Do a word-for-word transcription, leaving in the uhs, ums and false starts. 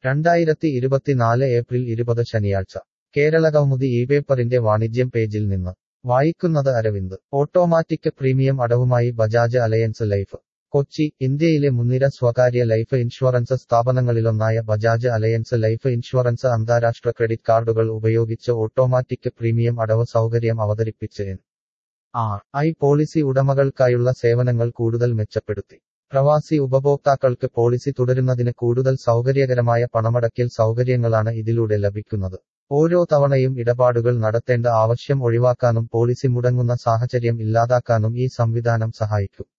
രണ്ടായിരത്തി ഇരുപത്തിനാല് ഏപ്രിൽ ഇരുപത് ശനിയാഴ്ച കേരളകൗമുദി ഈ പേപ്പറിന്റെ വാണിജ്യം പേജിൽ നിന്ന് വായിക്കുന്നത് അരവിന്ദ്. ഓട്ടോമാറ്റിക് പ്രീമിയം അടവുമായി ബജാജ് അലയൻസ് ലൈഫ്. കൊച്ചി, ഇന്ത്യയിലെ മുൻനിര സ്വകാര്യ ലൈഫ് ഇൻഷുറൻസ് സ്ഥാപനങ്ങളിലൊന്നായ ബജാജ് അലയൻസ് ലൈഫ് ഇൻഷുറൻസ് അന്താരാഷ്ട്ര ക്രെഡിറ്റ് കാർഡുകൾ ഉപയോഗിച്ച് ഓട്ടോമാറ്റിക് പ്രീമിയം അടവ് സൗകര്യം അവതരിപ്പിച്ച് എൻ ആർ ഐ പോളിസി ഉടമകൾക്കായുള്ള സേവനങ്ങൾ കൂടുതൽ മെച്ചപ്പെടുത്തി. പ്രവാസി ഉപഭോക്താക്കൾക്ക് പോളിസി തുടരുന്നതിന് കൂടുതൽ സൗകര്യകരമായ പണമടയ്ക്കൽ സൗകര്യങ്ങളാണ് ഇതിലൂടെ ലഭിക്കുന്നത്. ഓരോ തവണയും ഇടപാടുകൾ നടത്തേണ്ട ആവശ്യം ഒഴിവാക്കാനും പോളിസി മുടങ്ങുന്ന സാഹചര്യം ഇല്ലാതാക്കാനും ഈ സംവിധാനം സഹായിക്കും.